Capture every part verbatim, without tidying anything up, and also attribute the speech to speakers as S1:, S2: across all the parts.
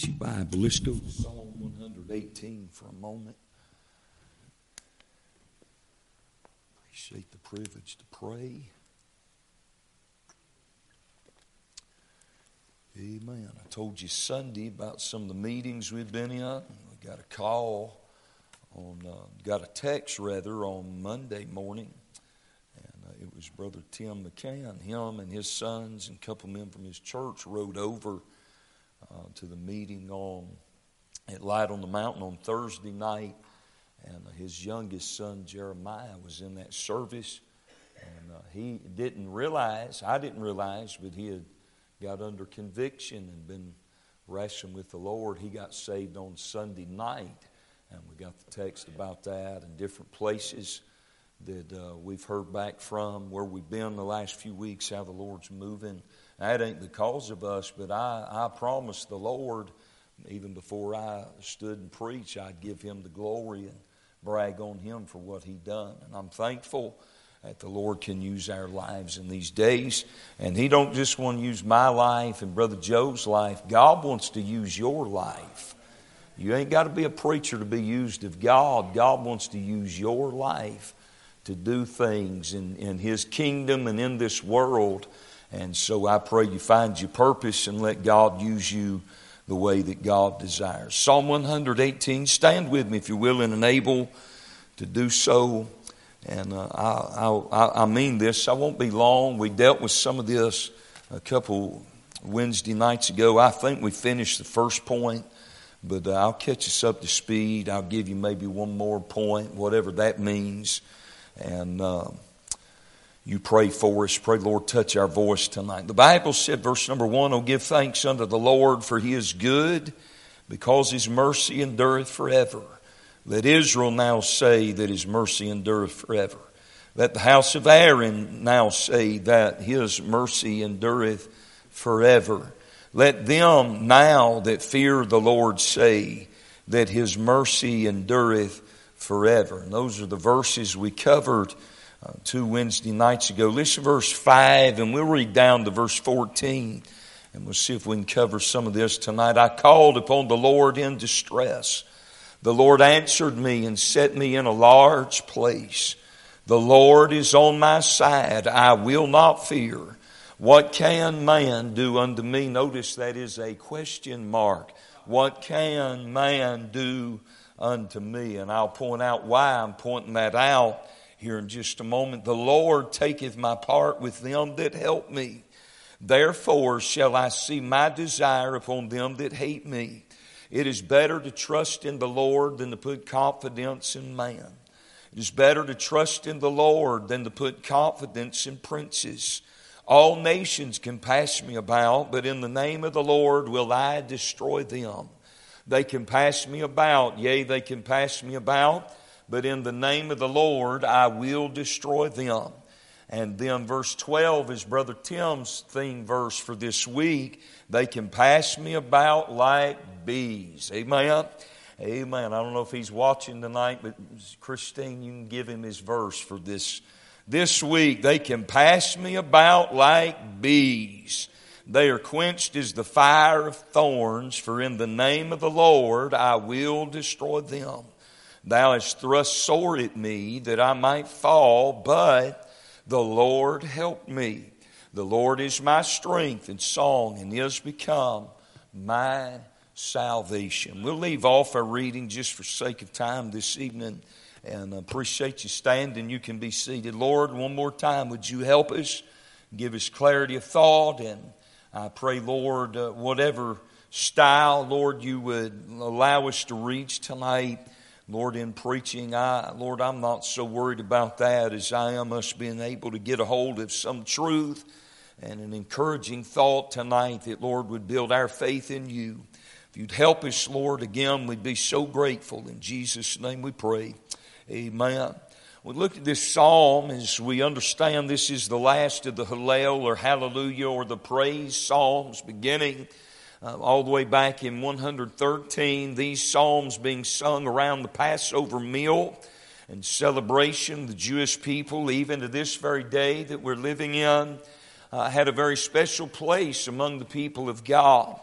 S1: Your Bible. Let's go to Psalm one eighteen for a moment. Appreciate the privilege to pray. Amen. I told you Sunday about some of the meetings we've been in. We got a call on, uh, got a text rather on Monday morning, and uh, it was Brother Tim McCann. Him and his sons and a couple men from his church rode over Uh, to the meeting on at Light on the Mountain on Thursday night, and uh, his youngest son Jeremiah was in that service, and uh, he didn't realize, I didn't realize, but he had got under conviction and been wrestling with the Lord. He got saved on Sunday night, and we got the text about that and different places that uh, we've heard back from, where we've been the last few weeks, how the Lord's moving. That ain't because of us, but I, I promised the Lord, even before I stood and preached, I'd give Him the glory and brag on Him for what He done. And I'm thankful that the Lord can use our lives in these days. And He don't just want to use my life and Brother Joe's life. God wants to use your life. You ain't got to be a preacher to be used of God. God wants to use your life to do things in, in His kingdom and in this world. And so I pray you find your purpose and let God use you the way that God desires. Psalm one eighteen, stand with me if you're willing and able to do so. And uh, I, I, I mean this, I won't be long. We dealt with some of this a couple Wednesday nights ago. I think we finished the first point, but uh, I'll catch us up to speed. I'll give you maybe one more point, whatever that means. And Uh, You pray for us. Pray, Lord, touch our voice tonight. The Bible said, verse number one, "Oh, give thanks unto the Lord, for He is good, because His mercy endureth forever. Let Israel now say that His mercy endureth forever. Let the house of Aaron now say that His mercy endureth forever. Let them now that fear the Lord say that His mercy endureth forever." And those are the verses we covered Uh, two Wednesday nights ago. Listen to verse five, and we'll read down to verse fourteen, and we'll see if we can cover some of this tonight. "I called upon the Lord in distress. The Lord answered me and set me in a large place. The Lord is on my side. I will not fear. What can man do unto me?" Notice that is a question mark. What can man do unto me? And I'll point out why I'm pointing that out here in just a moment. "The Lord taketh my part with them that help me. Therefore shall I see my desire upon them that hate me. It is better to trust in the Lord than to put confidence in man. It is better to trust in the Lord than to put confidence in princes. All nations can pass me about, but in the name of the Lord will I destroy them. They can pass me about, yea, they can pass me about, but in the name of the Lord, I will destroy them." And then verse twelve is Brother Tim's theme verse for this week. "They can pass me about like bees." Amen? Amen. I don't know if he's watching tonight, but Christine, you can give him his verse for this, this week. "They can pass me about like bees. They are quenched as the fire of thorns, for in the name of the Lord I will destroy them. Thou hast thrust sore at me that I might fall, but the Lord helped me. The Lord is my strength and song, and is become my salvation." We'll leave off our reading just for sake of time this evening, and appreciate you standing. You can be seated. Lord, one more time, would you help us? Give us clarity of thought, and I pray, Lord, uh, whatever style, Lord, you would allow us to reach tonight. Lord, in preaching, I, Lord, I'm not so worried about that as I am us being able to get a hold of some truth and an encouraging thought tonight that, Lord, would build our faith in you. If you'd help us, Lord, again, we'd be so grateful. In Jesus' name we pray. Amen. We look at this psalm as we understand this is the last of the Hallel or Hallelujah or the praise psalms, beginning Uh, all the way back in one thirteen, these psalms being sung around the Passover meal and celebration. The Jewish people, even to this very day that we're living in, uh, had a very special place among the people of God.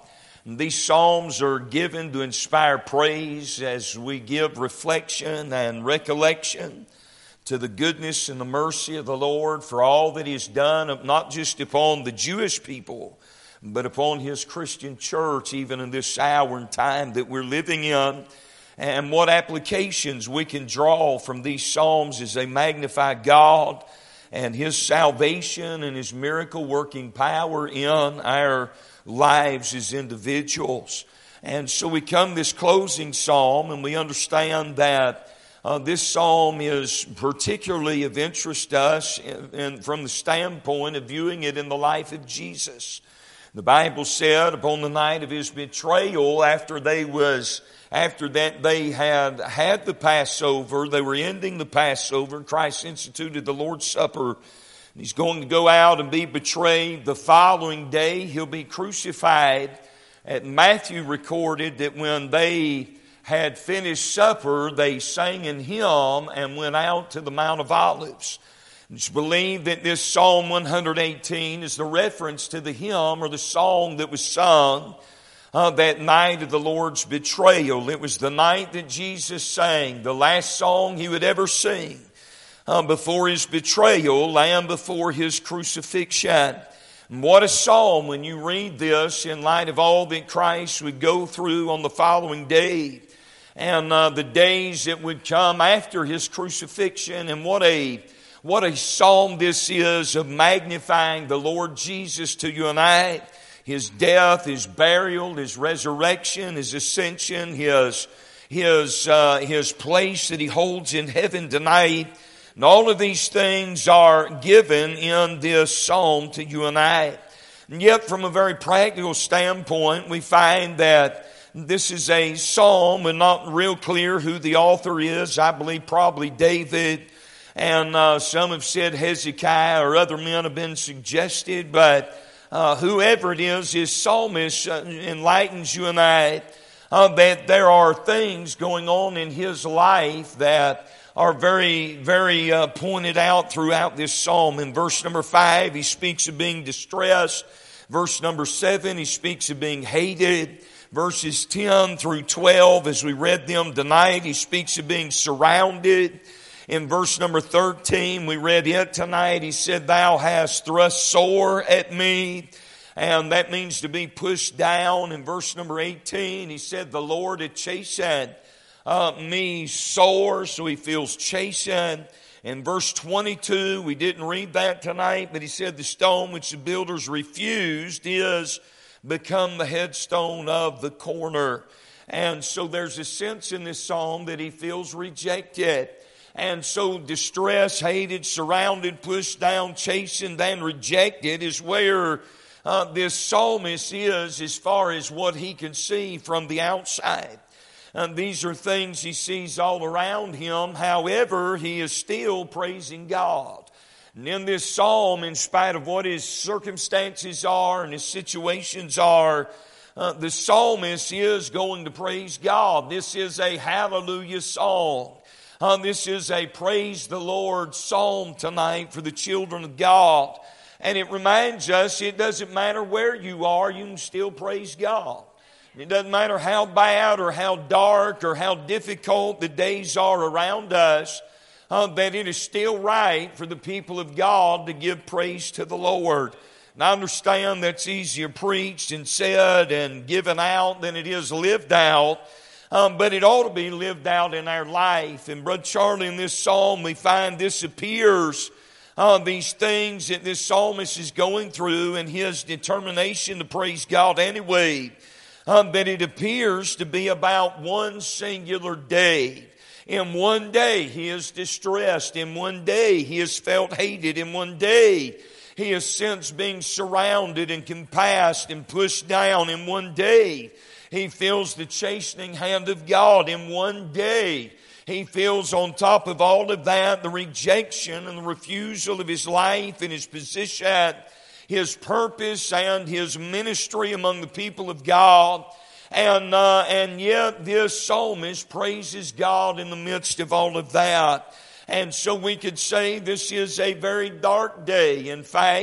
S1: These psalms are given to inspire praise as we give reflection and recollection to the goodness and the mercy of the Lord for all that He has done, not just upon the Jewish people, but upon His Christian church, even in this hour and time that we're living in, and what applications we can draw from these psalms as they magnify God and His salvation and His miracle working power in our lives as individuals. And so we come this closing psalm, and we understand that uh, this psalm is particularly of interest to us in, in, from the standpoint of viewing it in the life of Jesus. The Bible said upon the night of His betrayal, after they was after that they had had the Passover, they were ending the Passover, Christ instituted the Lord's Supper. He's going to go out and be betrayed. The following day, He'll be crucified. And Matthew recorded that when they had finished supper, they sang an hymn and went out to the Mount of Olives. It's believed that this Psalm one eighteen is the reference to the hymn or the song that was sung uh, that night of the Lord's betrayal. It was the night that Jesus sang, the last song He would ever sing. Uh, before His betrayal and before His crucifixion. And what a psalm when you read this in light of all that Christ would go through on the following day and uh, the days that would come after His crucifixion. And what a what a psalm this is of magnifying the Lord Jesus to you and I. His death, His burial, His resurrection, His ascension, His, his, uh, his place that He holds in heaven tonight. And all of these things are given in this psalm to you and I. And yet from a very practical standpoint, we find that this is a psalm and not real clear who the author is. I believe probably David. And uh, some have said Hezekiah or other men have been suggested. But uh, whoever it is, this psalmist uh, enlightens you and I uh, that there are things going on in his life that are very, very uh, pointed out throughout this psalm. In verse number five, he speaks of being distressed. Verse number seven, he speaks of being hated. Verses ten through twelve, as we read them tonight, he speaks of being surrounded. In verse number thirteen, we read it tonight, he said, "Thou hast thrust sore at me." And that means to be pushed down. In verse number eighteen, he said, "The Lord had chastened Uh, me sore," so he feels chastened. In verse twenty-two, we didn't read that tonight, but he said the stone which the builders refused is become the headstone of the corner. And so there's a sense in this psalm that he feels rejected. And so distressed, hated, surrounded, pushed down, chastened, and rejected is where uh, this psalmist is as far as what he can see from the outside. And these are things he sees all around him. However, he is still praising God. And in this psalm, in spite of what his circumstances are and his situations are, uh, the psalmist is going to praise God. This is a hallelujah psalm. Uh, this is a praise the Lord psalm tonight for the children of God. And it reminds us it doesn't matter where you are, you can still praise God. It doesn't matter how bad or how dark or how difficult the days are around us, uh, that it is still right for the people of God to give praise to the Lord. And I understand that's easier preached and said and given out than it is lived out, um, but it ought to be lived out in our life. And Brother Charlie, in this psalm, we find this appears, uh, these things that this psalmist is going through and his determination to praise God anyway. Um, that it appears to be about one singular day. In one day he is distressed. In one day he is felt hated. In one day he has sensed being surrounded and compassed and pushed down. In one day he feels the chastening hand of God. In one day he feels on top of all of that the rejection and the refusal of his life and his position, his purpose and his ministry among the people of God. And uh, and yet this psalmist praises God in the midst of all of that. And so we could say this is a very dark day. In fact,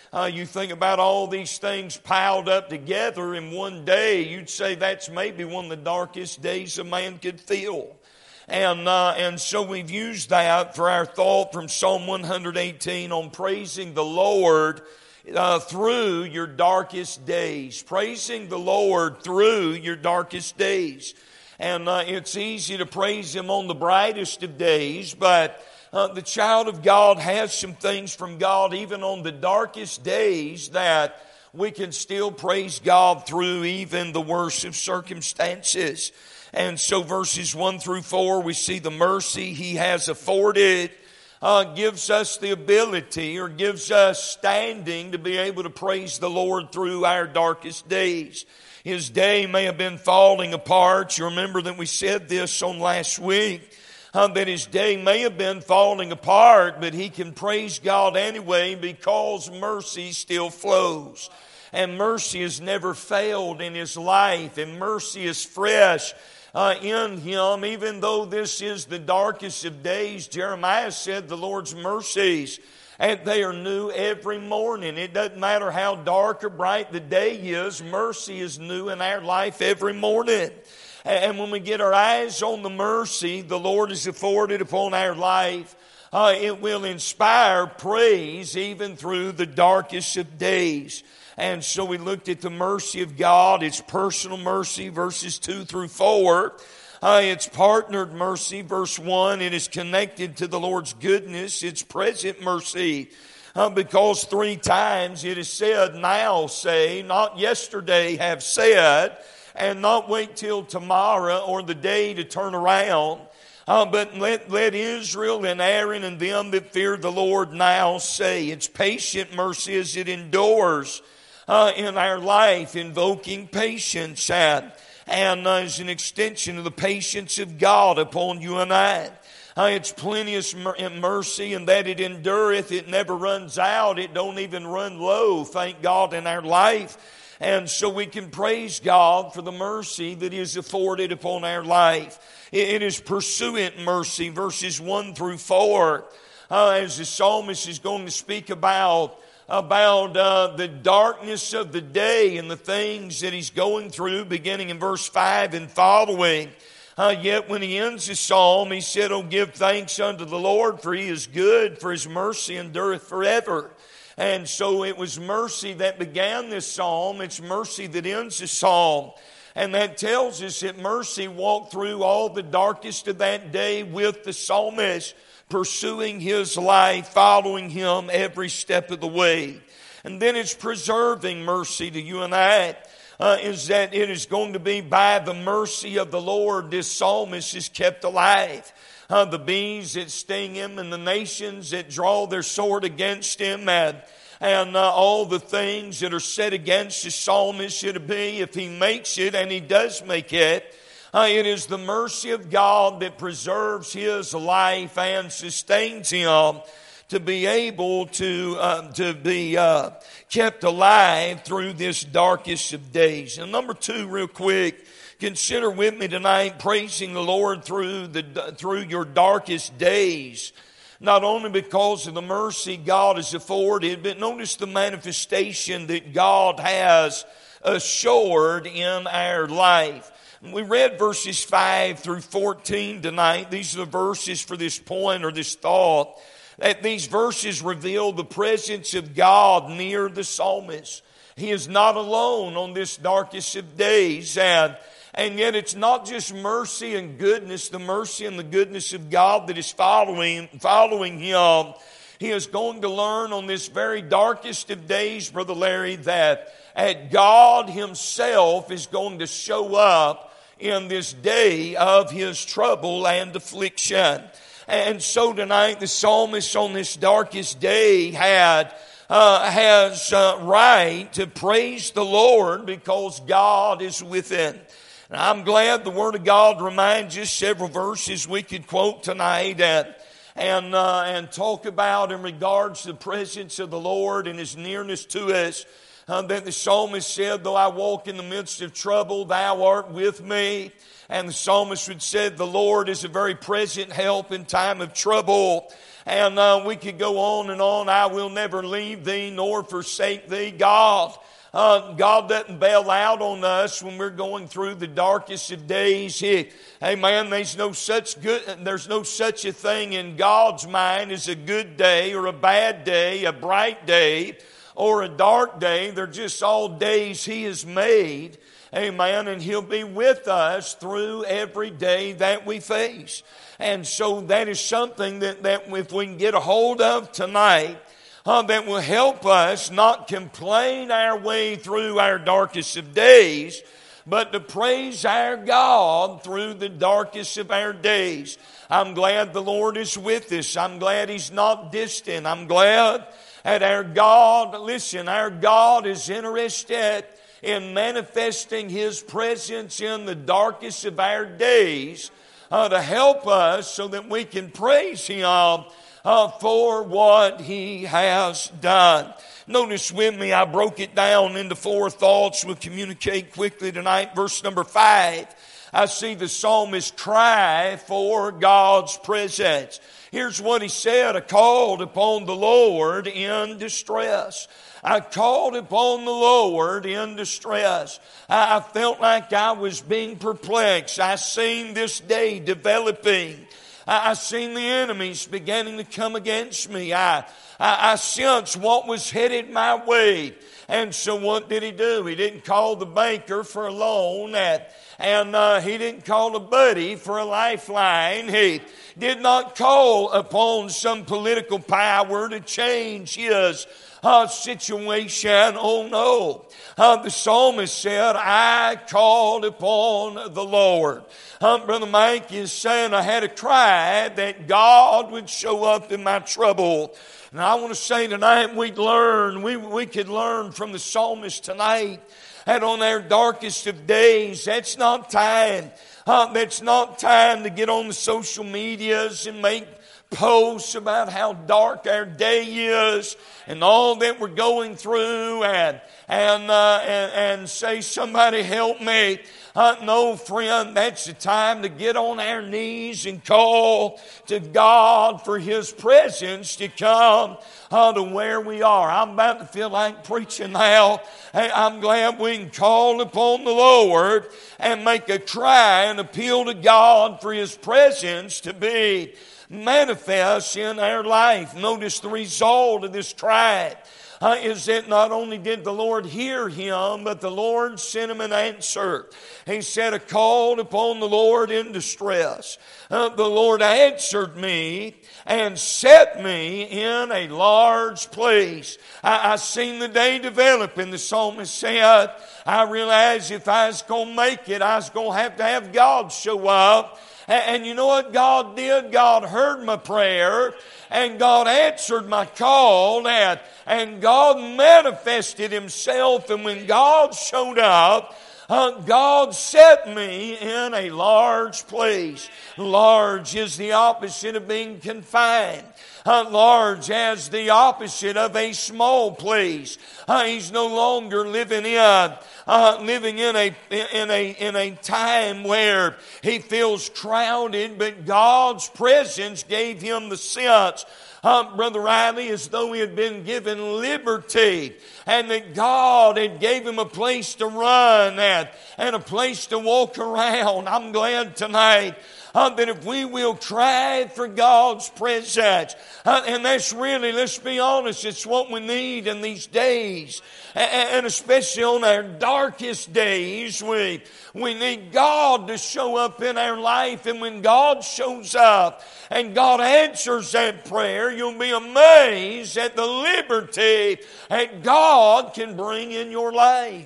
S1: Uh, you think about all these things piled up together in one day, you'd say that's maybe one of the darkest days a man could feel. And uh, and so we've used that for our thought from Psalm one eighteen on praising the Lord uh, through your darkest days. Praising the Lord through your darkest days. And uh, it's easy to praise Him on the brightest of days, but uh, the child of God has some things from God even on the darkest days that we can still praise God through even the worst of circumstances. And so verses one through four, we see the mercy He has afforded uh, gives us the ability or gives us standing to be able to praise the Lord through our darkest days. His day may have been falling apart. You remember that we said this on last week, uh, that his day may have been falling apart, but he can praise God anyway because mercy still flows. And mercy has never failed in his life, and mercy is fresh Uh, in him, even though this is the darkest of days. Jeremiah said the Lord's mercies, and they are new every morning. It doesn't matter how dark or bright the day is, mercy is new in our life every morning. And when we get our eyes on the mercy the Lord has afforded upon our life, uh, it will inspire praise even through the darkest of days. And so we looked at the mercy of God, its personal mercy, verses two through four. Uh, its partnered mercy, verse one. It is connected to the Lord's goodness, its present mercy. Uh, because three times it is said, now say, not yesterday have said, and not wait till tomorrow or the day to turn around. Uh, but let, let Israel and Aaron and them that fear the Lord now say. It's patient mercy as it endures Uh, in our life, invoking patience and, and uh, as an extension of the patience of God upon you and I. Uh, it's plenteous mercy in that it endureth, it never runs out, it don't even run low, thank God, in our life. And so we can praise God for the mercy that is afforded upon our life. It, it is pursuant mercy, verses one through four, uh, as the psalmist is going to speak about about uh, the darkness of the day and the things that he's going through, beginning in verse five and following. Uh, yet when he ends his psalm, he said, "Oh, give thanks unto the Lord, for he is good, for his mercy endureth forever." And so it was mercy that began this psalm. It's mercy that ends this psalm. And that tells us that mercy walked through all the darkest of that day with the psalmist, pursuing his life, following him every step of the way. And then it's preserving mercy to you and I, uh, is that it is going to be by the mercy of the Lord this psalmist is kept alive. Uh, the bees that sting him and the nations that draw their sword against him, and, and uh, all the things that are set against the psalmist, should it be, if he makes it, and he does make it, Uh, it is the mercy of God that preserves his life and sustains him to be able to uh, to be uh, kept alive through this darkest of days. And number two, real quick, consider with me tonight praising the Lord through the through your darkest days. Not only because of the mercy God has afforded, but notice the manifestation that God has assured in our life. We read verses five through fourteen tonight. These are the verses for this point or this thought. That these verses reveal the presence of God near the psalmist. He is not alone on this darkest of days. And, and yet it's not just mercy and goodness, the mercy and the goodness of God that is following, following him. He is going to learn on this very darkest of days, Brother Larry, that at God himself is going to show up in this day of his trouble and affliction. And so tonight the psalmist on this darkest day had uh, has uh, right to praise the Lord because God is within. And I'm glad the Word of God reminds us several verses we could quote tonight and and uh, and talk about in regards to the presence of the Lord and his nearness to us. Uh, that the psalmist said, though I walk in the midst of trouble, thou art with me. And the psalmist would say, the Lord is a very present help in time of trouble. And uh, we could go on and on. I will never leave thee nor forsake thee. God, uh, God doesn't bail out on us when we're going through the darkest of days. He, amen. There's no such good. There's no such a thing in God's mind as a good day or a bad day, a bright day or a dark day. They're just all days He has made. Amen. And He'll be with us through every day that we face. And so that is something that, that if we can get a hold of tonight, uh, that will help us not complain our way through our darkest of days, but to praise our God through the darkest of our days. I'm glad the Lord is with us. I'm glad He's not distant. I'm glad that our God, listen, our God is interested in manifesting His presence in the darkest of our days uh, to help us so that we can praise Him uh, for what He has done. Notice with me, I broke it down into four thoughts. We'll communicate quickly tonight. Verse number five, I see the psalmist cry for God's presence. Here's what he said, I called upon the Lord in distress. I called upon the Lord in distress. I felt like I was being perplexed. I seen this day developing. I seen the enemies beginning to come against me. I, I, I sensed what was headed my way. And so what did he do? He didn't call the banker for a loan, and, and uh, he didn't call a buddy for a lifeline. He did not call upon some political power to change his uh, situation. Oh no. Uh, the psalmist said, I called upon the Lord. Uh, Brother Mike is saying I had a cry that God would show up in my trouble. And I want to say tonight we'd learn, we, we could learn from the psalmist tonight that on our darkest of days, that's not time. Uh, that's not time to get on the social medias and make posts about how dark our day is and all that we're going through and and uh, and, and say, somebody help me. Uh, no, friend, that's the time to get on our knees and call to God for His presence to come uh, to where we are. I'm about to feel like preaching now. Hey, I'm glad we can call upon the Lord and make a cry and appeal to God for His presence to be manifest in our life. Notice the result of this cry. Uh, is that not only did the Lord hear him, but the Lord sent him an answer. He said, I called upon the Lord in distress. Uh, the Lord answered me and set me in a large place. I, I seen the day develop, and the psalmist said, I realized if I was going to make it, I was going to have to have God show up. And you know what God did? God heard my prayer, and God answered my call, and, and God manifested Himself. And when God showed up, uh, God set me in a large place. Large is the opposite of being confined. Uh, large as the opposite of a small place. Uh, he's no longer living in uh, living in a in a in a time where he feels crowded, but God's presence gave him the sense, uh, Brother Riley, as though he had been given liberty, and that God had gave him a place to run at and a place to walk around. I'm glad tonight Uh, that if we will cry for God's presence, uh, and that's really, let's be honest, it's what we need in these days, and, and especially on our darkest days, we, we need God to show up in our life. And when God shows up and God answers that prayer, you'll be amazed at the liberty that God can bring in your life.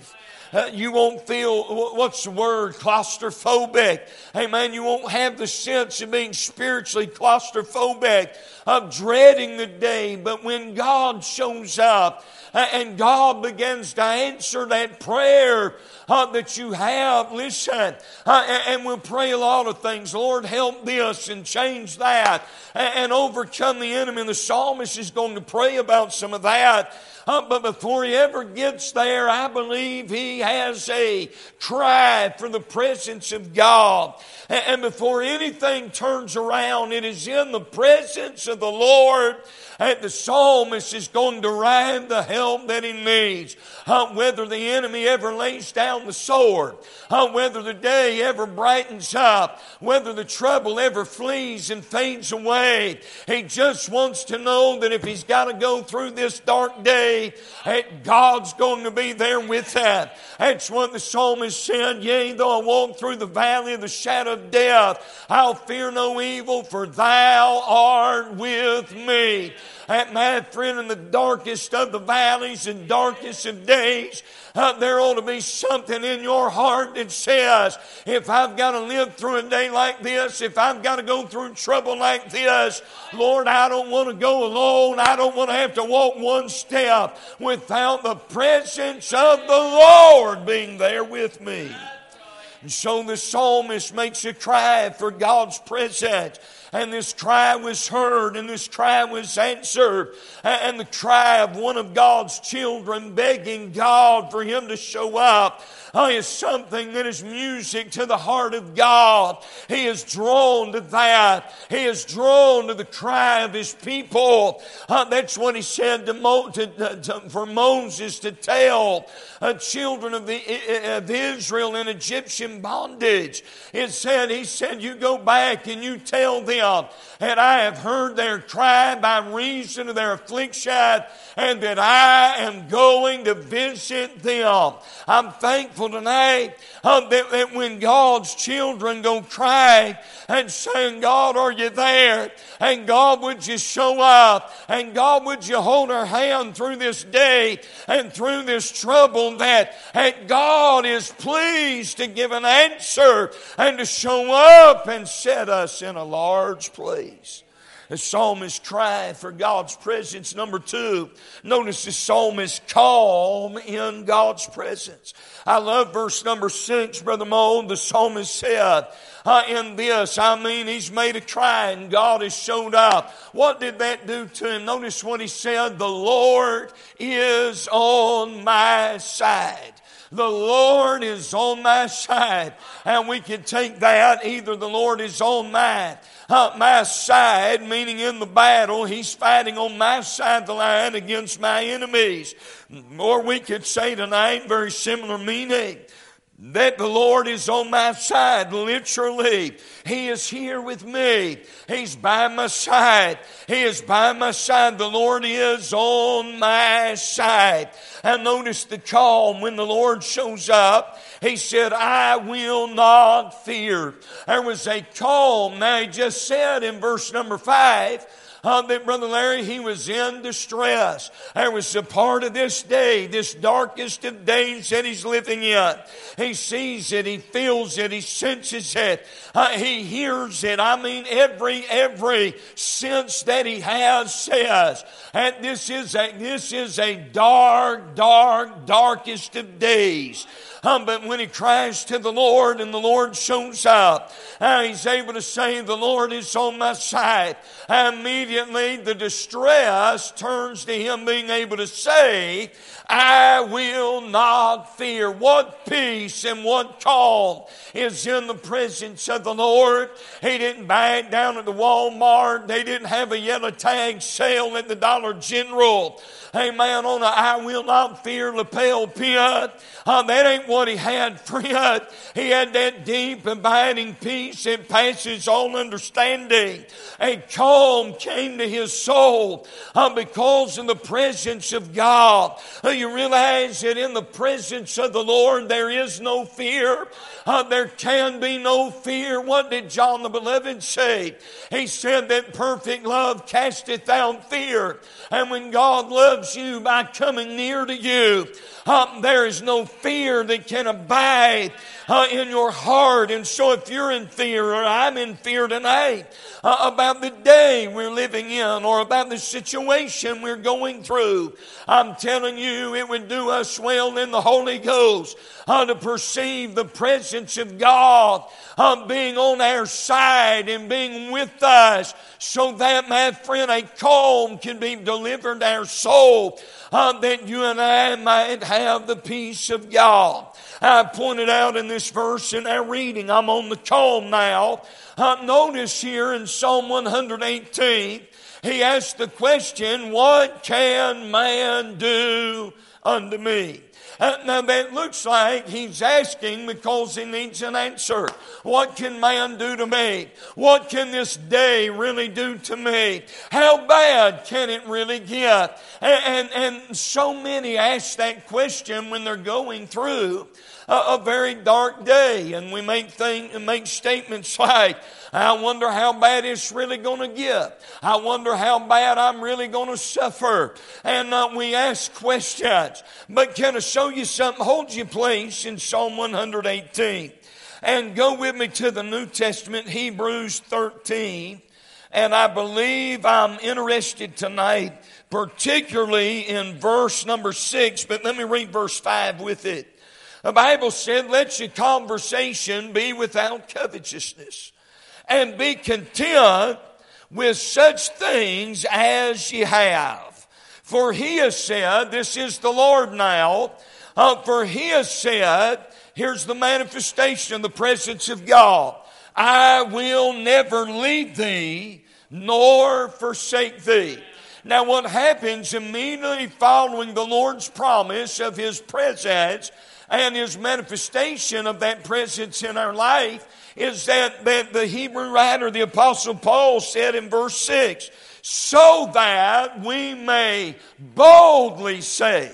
S1: Uh, you won't feel, what's the word, claustrophobic. Amen. You won't have the sense of being spiritually claustrophobic, of dreading the day. But when God shows up and God begins to answer that prayer uh, that you have, listen, uh, and we'll pray a lot of things. Lord, help this and change that and, and overcome the enemy. And the psalmist is going to pray about some of that. Uh, but before he ever gets there, I believe he has a cry for the presence of God. And, and before anything turns around, it is in the presence of the Lord that the psalmist is going to derive the help that he needs. Uh, whether the enemy ever lays down the sword, uh, whether the day ever brightens up, whether the trouble ever flees and fades away, he just wants to know that if he's got to go through this dark day, that God's going to be there with that. That's what the psalmist said, yea, though I walk through the valley of the shadow of death, I'll fear no evil, for thou art with me. And my friend, in the darkest of the valleys and darkest of days, uh, there ought to be something in your heart that says, if I've got to live through a day like this, if I've got to go through trouble like this, Lord, I don't want to go alone. I don't want to have to walk one step without the presence of the Lord being there with me. And so the psalmist makes a cry for God's presence. And this cry was heard, and this cry was answered. And the cry of one of God's children begging God for Him to show up uh, is something that is music to the heart of God. He is drawn to that. He is drawn to the cry of His people. Uh, that's what He said to, Mo, to, to for Moses to tell uh, children of, the, of Israel in Egyptian bondage. It said, He said, you go back and you tell them, and I have heard their cry by reason of their affliction, and that I am going to visit them. I'm thankful tonight uh, that, that when God's children go cry and saying, God, are you there? And God, would you show up? And God, would you hold our hand through this day and through this trouble, that, that God is pleased to give an answer and to show up and set us in a large place. The psalmist cry for God's presence. Number two, notice the psalmist calm in God's presence. I love verse number six, Brother Moe. The psalmist said, uh, in this, I mean, he's made a cry and God has showed up. What did that do to him? Notice what he said, the Lord is on my side. The Lord is on my side. And we can take that, either the Lord is on mine. Uh, my side, meaning in the battle, He's fighting on my side of the line against my enemies. Or we could say tonight, very similar meaning, that the Lord is on my side, literally. He is here with me. He's by my side. He is by my side. The Lord is on my side. And notice the calm when the Lord shows up. He said, I will not fear. There was a calm. Now he just said in verse number five, Uh, that Brother Larry, he was in distress. There was a part of this day, this darkest of days that he's living in. He sees it, he feels it, he senses it, uh, he hears it. I mean, every every sense that he has says, and this is a this is a dark, dark, darkest of days. Um, but when he cries to the Lord and the Lord shows up, uh, he's able to say, the Lord is on my side. Immediately the distress turns to him being able to say, I will not fear. What peace and what calm is in the presence of the Lord. He didn't buy it down at the Walmart. They didn't have a yellow tag sale at the Dollar General. Amen. On a I will not fear lapel pin. Uh, that ain't what he had, friend. He had that deep abiding peace that passes all understanding. A calm came came to his soul uh, because of the presence of God. Uh, you realize that in the presence of the Lord there is no fear. Uh, there can be no fear. What did John the Beloved say? He said that perfect love casteth out fear. And when God loves you by coming near to you, uh, there is no fear that can abide uh, in your heart. And so if you're in fear, or I'm in fear tonight uh, about the day we're living in, or about the situation we're going through, I'm telling you, it would do us well in the Holy Ghost uh, to perceive the presence of God uh, being on our side and being with us, so that, my friend, a calm can be delivered to our soul, uh, that you and I might have the peace of God. I pointed out in this verse in our reading, I'm on the calm now. Uh, notice here in Psalm one eighteen, he asked the question, what can man do unto me? Uh, now that looks like he's asking because he needs an answer. What can man do to me? What can this day really do to me? How bad can it really get? And, and, and so many ask that question when they're going through a, a very dark day. And we make, thing, make statements like, I wonder how bad it's really going to get. I wonder how bad I'm really going to suffer. And uh, we ask questions. But can I show you something? Hold your place in Psalm one eighteen. And go with me to the New Testament, Hebrews thirteen. And I believe I'm interested tonight, particularly in verse number six. But let me read verse five with it. The Bible said, let your conversation be without covetousness, and be content with such things as ye have. For he has said, this is the Lord now, uh, for he has said, here's the manifestation of the presence of God, I will never leave thee nor forsake thee. Now what happens immediately following the Lord's promise of his presence and his manifestation of that presence in our life is that, that the Hebrew writer, the Apostle Paul, said in verse six, so that we may boldly say.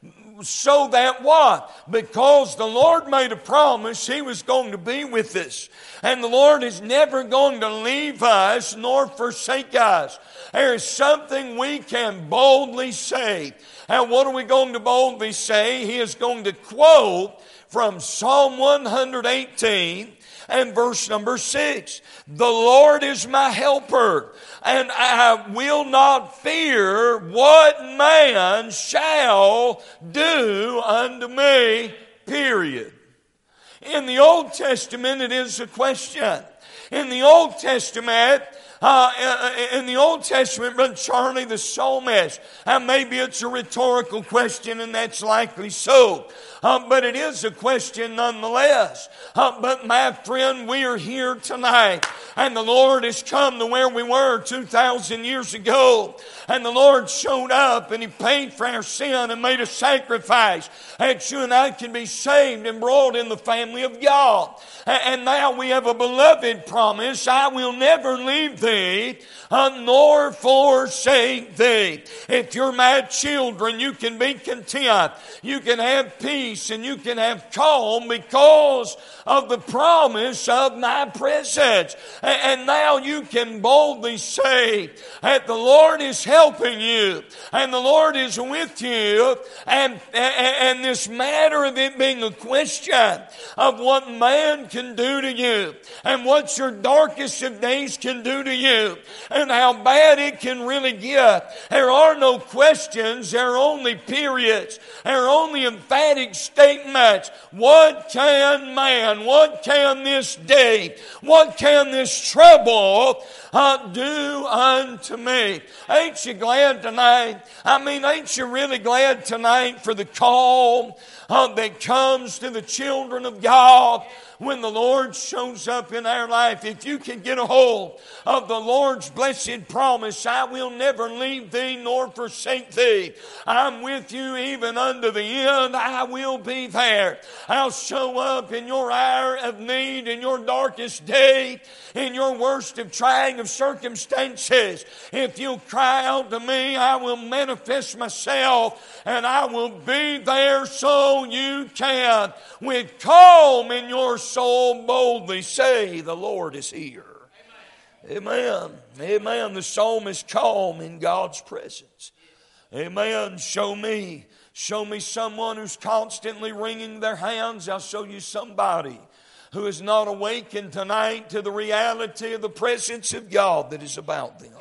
S1: So that what? Because the Lord made a promise he was going to be with us. And the Lord is never going to leave us nor forsake us. There is something we can boldly say. And what are we going to boldly say? He is going to quote from Psalm one eighteen and verse number six. The Lord is my helper, and I will not fear what man shall do unto me, period. In the Old Testament, it is a question. In the Old Testament, Uh, in the Old Testament, Brother Charlie, the psalmist, and maybe it's a rhetorical question, and that's likely so, uh, but it is a question nonetheless. Uh, but my friend, we are here tonight, and the Lord has come to where we were two thousand years ago, and the Lord showed up, and he paid for our sin and made a sacrifice, that you and I can be saved and brought in the family of God. And now we have a beloved promise, I will never leave thee, uh, nor forsake thee. If you're my children, you can be content. You can have peace and you can have calm because of the promise of my presence. And now you can boldly say that the Lord is helping you and the Lord is with you. And, and this matter of it being a question of what man can do to you and what your darkest of days can do to you and how bad it can really get. There are no questions. There are only periods. There are only emphatic statements. What can man, what can this day, what can this trouble uh, do unto me? Ain't you glad tonight? I mean, ain't you really glad tonight for the calm uh, that comes to the children of God? God, when the Lord shows up in our life, if you can get a hold of the Lord's blessed promise, I will never leave thee nor forsake thee. I'm with you even unto the end. I will be there. I'll show up in your hour of need, in your darkest day, in your worst of trying of circumstances. If you'll cry out to me, I will manifest myself, and I will be there so you can, with calm in your soul, boldly say, the Lord is here. Amen. Amen. The psalmist calm in God's presence. Amen. Show me. Show me someone who's constantly wringing their hands. I'll show you somebody who is not awakened tonight to the reality of the presence of God that is about them.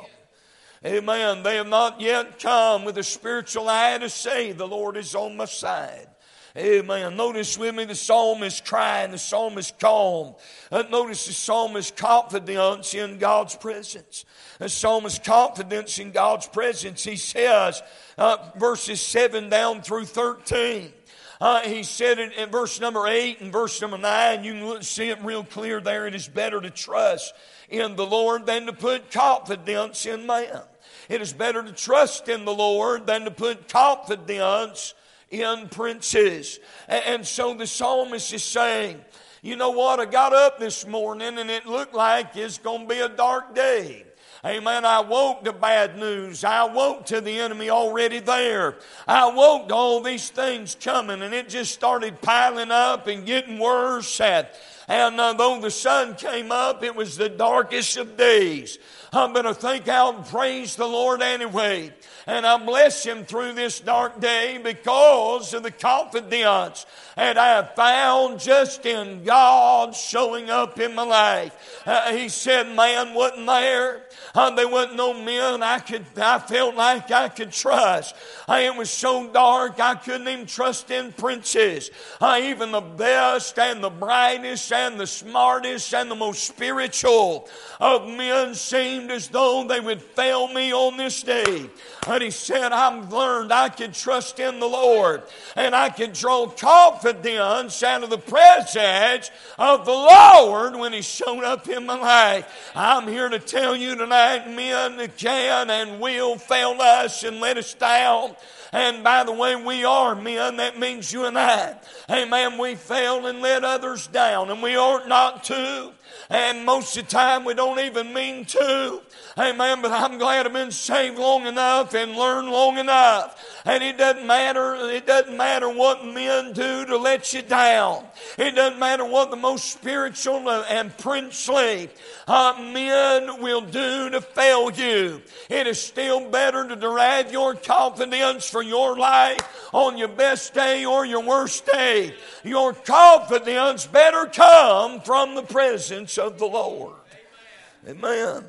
S1: Amen. They have not yet come with a spiritual eye to say, the Lord is on my side. Amen. Notice with me the psalmist crying, the psalmist calm. Uh, notice the psalmist confidence in God's presence. The psalmist confidence in God's presence. He says, uh, verses seven down through thirteen. Uh, he said it in verse number eight and verse number nine. You can see it real clear there. It is better to trust in the Lord than to put confidence in man. It is better to trust in the Lord than to put confidence in princes. And so the psalmist is saying, you know what, I got up this morning and it looked like it's going to be a dark day. Amen. I woke to bad news. I woke to the enemy already there. I woke to all these things coming, and it just started piling up and getting worse. And, and uh, though the sun came up, it was the darkest of days. I'm going to think out and praise the Lord anyway. And I bless Him through this dark day because of the confidence that I have found just in God showing up in my life. Uh, he said, man wasn't there. Uh, there wasn't no men I could. I felt like I could trust. Uh, it was so dark I couldn't even trust in princes. Uh, even the best and the brightest and the smartest and the most spiritual of men seemed as though they would fail me on this day. And he said, I've learned I can trust in the Lord, and I can draw confidence out of the presence of the Lord when He's shown up in my life. I'm here to tell you tonight, men can and will fail us and let us down. And by the way, we are men. That means you and I. Amen. We fail and let others down, and we ought not to. And most of the time we don't even mean to. Amen. But I'm glad I've been saved long enough and learned long enough. And it doesn't matter. It doesn't matter what men do to let you down. It doesn't matter what the most spiritual and princely uh, men will do to fail you. It is still better to derive your confidence for your life on your best day or your worst day. Your confidence better come from the presence of the Lord. Amen. Amen.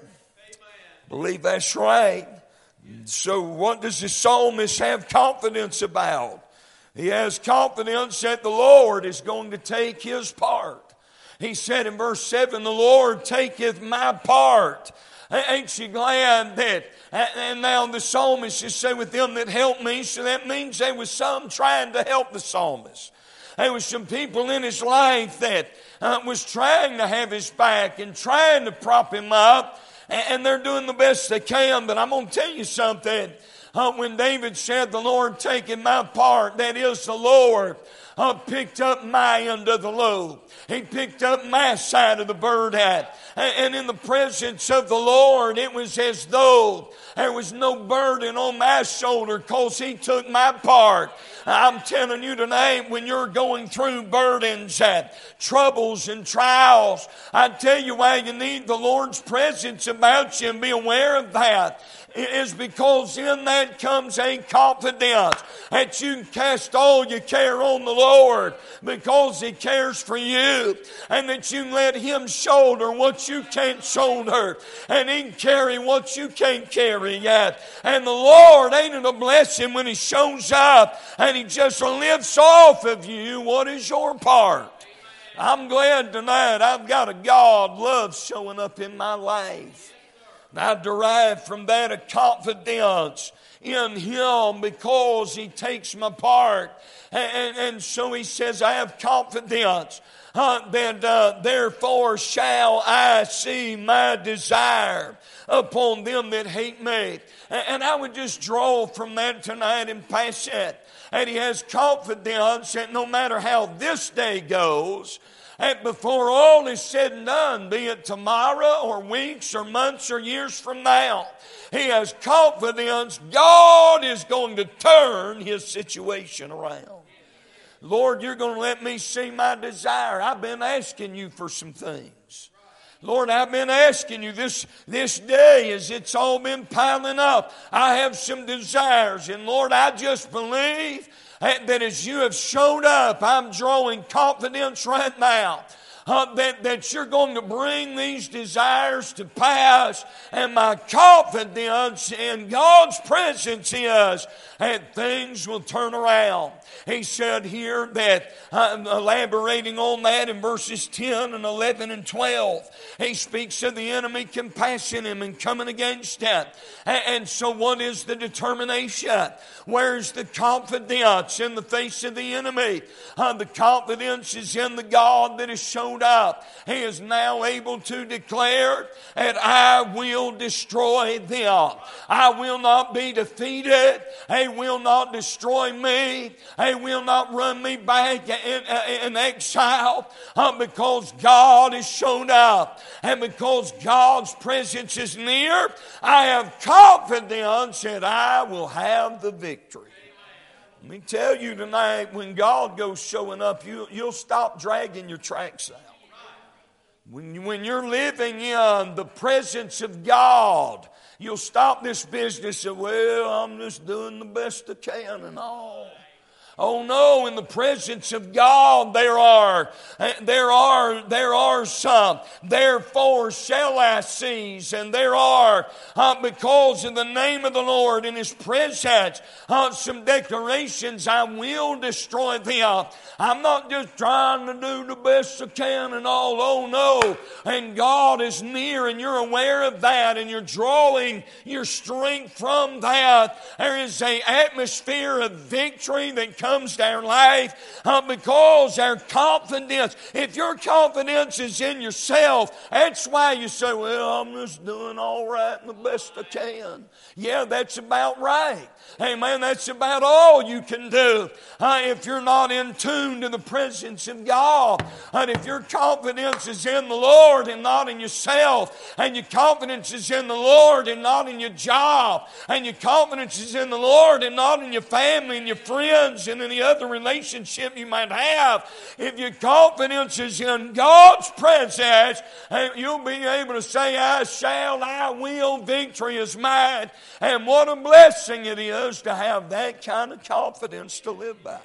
S1: Believe that's right. So what does the psalmist have confidence about? He has confidence that the Lord is going to take his part. He said in verse seven, the Lord taketh my part. Ain't you glad that? And now the psalmist is saying, with them that help me. So that means there was some trying to help the psalmist. There was some people in his life that uh, was trying to have his back and trying to prop him up. And they're doing the best they can. But I'm going to tell you something. Uh, when David said, the Lord taking my part, that is, the Lord uh, picked up my end of the load. He picked up my side of the bird hat. And in the presence of the Lord, it was as though there was no burden on my shoulder because He took my part. I'm telling you tonight, when you're going through burdens and troubles and trials, I tell you why you need the Lord's presence about you, and be aware of that. It is because in that comes a confidence that you can cast all your care on the Lord because He cares for you, and that you can let Him shoulder what you can't shoulder, and He can carry what you can't carry yet. And the Lord, ain't it a blessing when He shows up and He just lifts off of you what is your part. I'm glad tonight I've got a God loves showing up in my life. I derive from that a confidence in Him because He takes my part. And, and, and so He says, I have confidence uh, that uh, therefore shall I see my desire upon them that hate me. And I would just draw from that tonight and pass it. And he has confidence that no matter how this day goes, and before all is said and done, be it tomorrow or weeks or months or years from now, he has confidence God is going to turn his situation around. Lord, you're going to let me see my desire. I've been asking you for some things. Lord, I've been asking you this, this day as it's all been piling up. I have some desires. And Lord, I just believe that as you have showed up, I'm drawing confidence right now. Uh, that, that you're going to bring these desires to pass. And my confidence in God's presence is that things will turn around. He said here that, uh, elaborating on that in verses ten and eleven and twelve, he speaks of the enemy compassing him and coming against him. And, and so what is the determination? Where's the confidence in the face of the enemy? Uh, the confidence is in the God that has shown up. He is now able to declare that I will destroy them. I will not be defeated. They will not destroy me. They will not run me back in, in exile uh, because God has shown up. And because God's presence is near, I have confidence that I will have the victory. Let me tell you tonight, when God goes showing up, you, you'll stop dragging your tracks out. When, when you're living in the presence of God, you'll stop this business of, well, I'm just doing the best I can and all. Oh no, in the presence of God there are, there are, there are some. Therefore shall I seize, and there are, uh, because of the name of the Lord in His presence, uh, some declarations, I will destroy them. I'm not just trying to do the best I can and all. Oh no, and God is near and you're aware of that and you're drawing your strength from that. There is an atmosphere of victory that comes to our life uh, because our confidence, if your confidence is in yourself, that's why you say, well, I'm just doing all right and the best I can. Yeah, that's about right. Amen. That's about all you can do uh, if you're not in tune to the presence of God. And if your confidence is in the Lord and not in yourself, and your confidence is in the Lord and not in your job, and your confidence is in the Lord and not in your family and your friends and any other relationship you might have, if your confidence is in God's presence, you'll be able to say, I shall, I will, victory is mine. And what a blessing it is to have that kind of confidence to live by.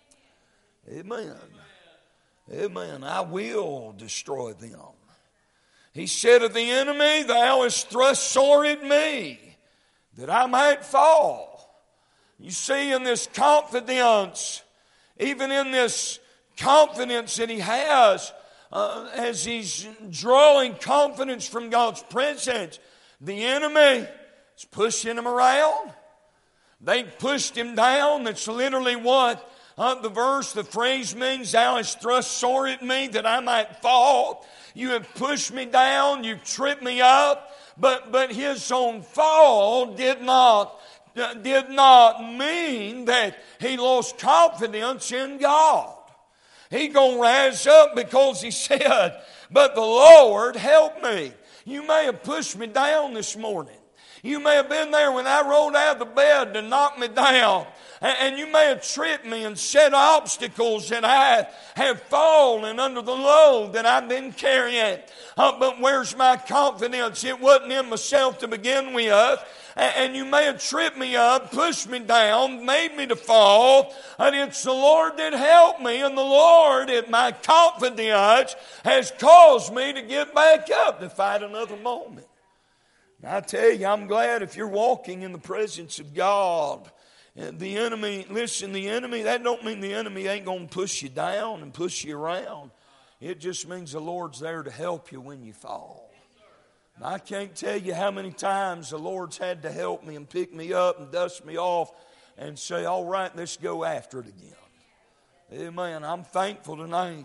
S1: Amen. Amen. I will destroy them. He said of the enemy, thou hast thrust sore at me, that I might fall. You see, in this confidence, even in this confidence that he has, uh, as he's drawing confidence from God's presence, the enemy is pushing him around. They pushed him down. That's literally what uh, the verse, the phrase means. Thou hast thrust sore at me that I might fall. You have pushed me down. You've tripped me up. But, but his own fall did not, uh, did not mean that he lost confidence in God. He gonna rise up because he said, but the Lord helped me. You may have pushed me down this morning. You may have been there when I rolled out of the bed to knock me down. And you may have tripped me and set obstacles that I have fallen under the load that I've been carrying. Uh, but where's my confidence? It wasn't in myself to begin with. And you may have tripped me up, pushed me down, made me to fall. And it's the Lord that helped me. And the Lord, in my confidence, has caused me to get back up to fight another moment. I tell you, I'm glad if you're walking in the presence of God. And the enemy, listen, the enemy, that don't mean the enemy ain't going to push you down and push you around. It just means the Lord's there to help you when you fall. And I can't tell you how many times the Lord's had to help me and pick me up and dust me off and say, all right, let's go after it again. Amen. I'm thankful tonight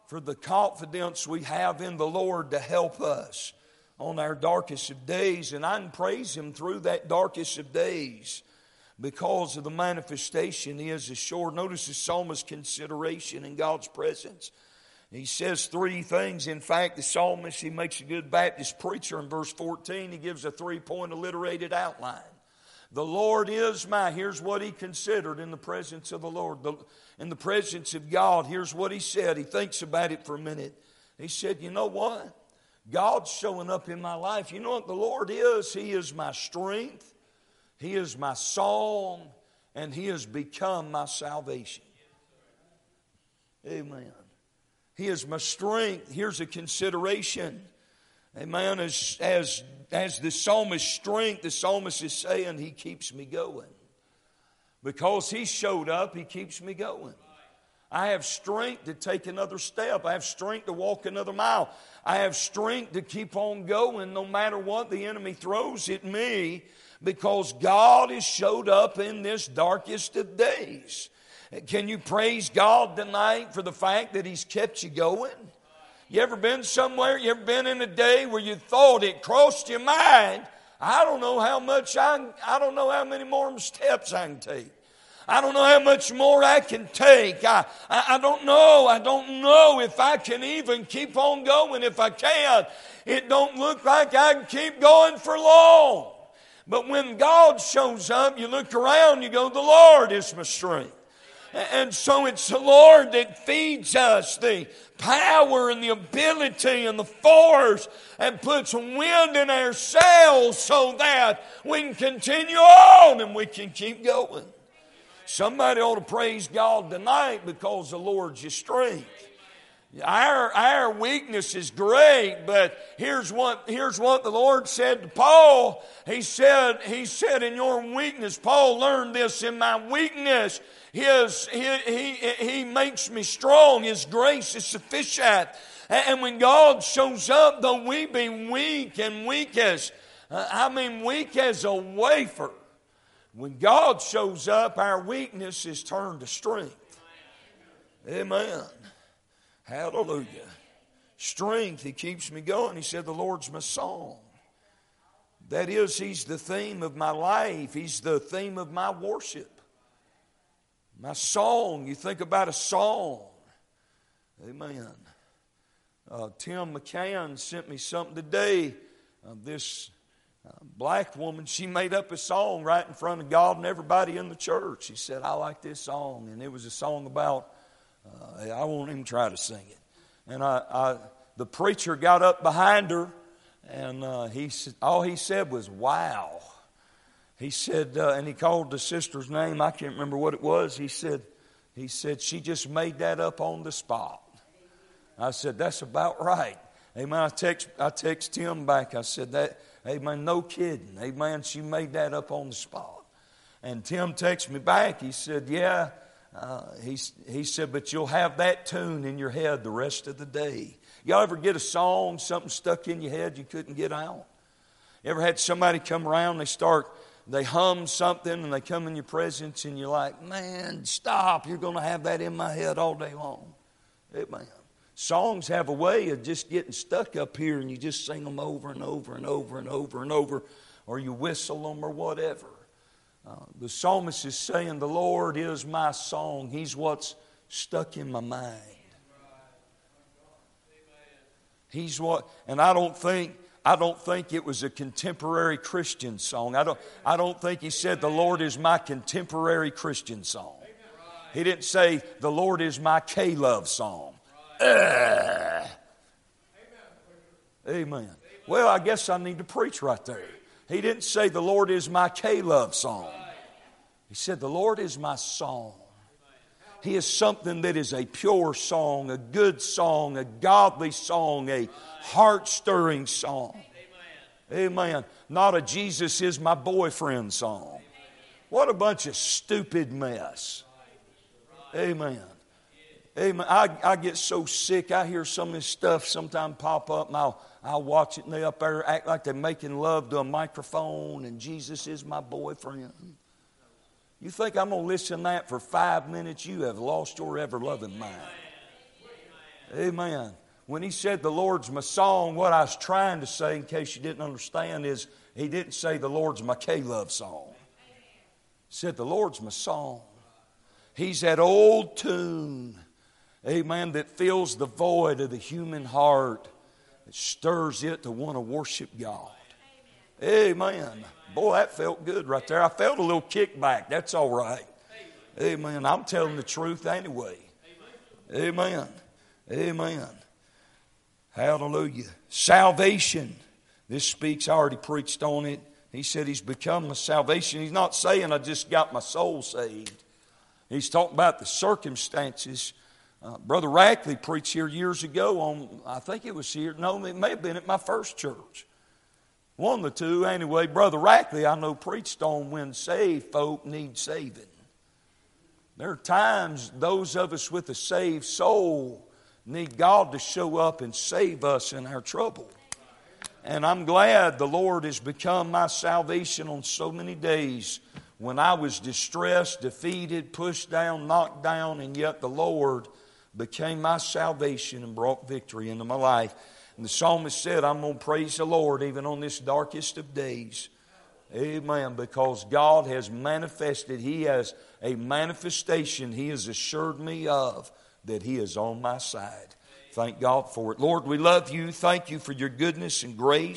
S1: for the confidence we have in the Lord to help us on our darkest of days. And I can praise Him through that darkest of days because of the manifestation He is assured. Notice the psalmist's consideration in God's presence. He says three things. In fact, the psalmist, he makes a good Baptist preacher in verse fourteen. He gives a three-point alliterated outline. The Lord is my, here's what he considered in the presence of the Lord. The, in the presence of God, here's what he said. He thinks about it for a minute. He said, you know what? God's showing up in my life. You know what the Lord is? He is my strength. He is my song. And He has become my salvation. Amen. He is my strength. Here's a consideration. Amen. As, as, as the psalmist's strength, the psalmist is saying, He keeps me going. Because He showed up, He keeps me going. I have strength to take another step. I have strength to walk another mile. I have strength to keep on going no matter what the enemy throws at me, because God has showed up in this darkest of days. Can you praise God tonight for the fact that He's kept you going? You ever been somewhere, you ever been in a day where you thought, it crossed your mind, I don't know how much I, I don't know how many more steps I can take. I don't know how much more I can take. I, I, I don't know. I don't know if I can even keep on going. If I can, it don't look like I can keep going for long. But when God shows up, you look around, you go, the Lord is my strength. And so it's the Lord that feeds us the power and the ability and the force and puts wind in our sails so that we can continue on and we can keep going. Somebody ought to praise God tonight because the Lord's your strength. Our, our weakness is great, but here's what, here's what the Lord said to Paul. He said, he said, in your weakness, Paul learned this, in my weakness, his, he, he, he makes me strong. His grace is sufficient. And when God shows up, though we be weak and weak as, uh, I mean weak as a wafer, when God shows up, our weakness is turned to strength. Amen. Hallelujah. Strength, He keeps me going. He said, the Lord's my song. That is, He's the theme of my life. He's the theme of my worship. My song. You think about a song. Amen. Uh, Tim McCann sent me something today. Uh, this uh, black woman, she made up a song right in front of God and everybody in the church. She said, I like this song. And it was a song about, uh, I won't even try to sing it. And I, I the preacher got up behind her, and uh, he all he said was, wow. He said, uh, and he called the sister's name. I can't remember what it was. He said, he said, she just made that up on the spot. I said, that's about right. Amen. I text, I text Tim back. I said, that, amen, no kidding. Amen, she made that up on the spot. And Tim texted me back. He said, yeah. Uh, he, he said, but you'll have that tune in your head the rest of the day. Y'all ever get a song, something stuck in your head you couldn't get out? You ever had somebody come around, they start, they hum something, and they come in your presence, and you're like, man, stop. You're going to have that in my head all day long. Amen. Songs have a way of just getting stuck up here, and you just sing them over and over and over and over and over, or you whistle them or whatever. Uh, the psalmist is saying, the Lord is my song. He's what's stuck in my mind. He's what, and I don't think, I don't think it was a contemporary Christian song. I don't, I don't think he said, the Lord is my contemporary Christian song. He didn't say, the Lord is my K-Love song. Uh. Amen. Well, I guess I need to preach right there. He didn't say the Lord is my K-Love song. He said the Lord is my song. He is something that is a pure song, a good song, a godly song, a heart-stirring song. Amen. Not a Jesus is my boyfriend song. What a bunch of stupid mess. Amen. Amen. I, I get so sick. I hear some of this stuff sometimes pop up, and I'll, I'll watch it, and they up there act like they're making love to a microphone, and Jesus is my boyfriend. You think I'm going to listen to that for five minutes? You have lost your ever-loving mind. Amen. When he said the Lord's my song, what I was trying to say, in case you didn't understand, is he didn't say the Lord's my K-Love song. He said the Lord's my song. He's that old tune, amen, that fills the void of the human heart, that stirs it to want to worship God. Amen. Boy, that felt good right there. I felt a little kickback. That's all right. Amen. I'm telling the truth anyway. Amen. Amen. Hallelujah. Salvation. This speaks, I already preached on it. He said he's become my salvation. He's not saying I just got my soul saved. He's talking about the circumstances. Uh, Brother Rackley preached here years ago on, I think it was here, no, it may have been at my first church. One of the two, anyway. Brother Rackley, I know, preached on when saved folk need saving. There are times those of us with a saved soul need God to show up and save us in our trouble. And I'm glad the Lord has become my salvation on so many days when I was distressed, defeated, pushed down, knocked down, and yet the Lord became my salvation and brought victory into my life. And the psalmist said, I'm going to praise the Lord even on this darkest of days. Amen. Because God has manifested. He has a manifestation He has assured me of, that He is on my side. Thank God for it. Lord, we love You. Thank You for Your goodness and grace.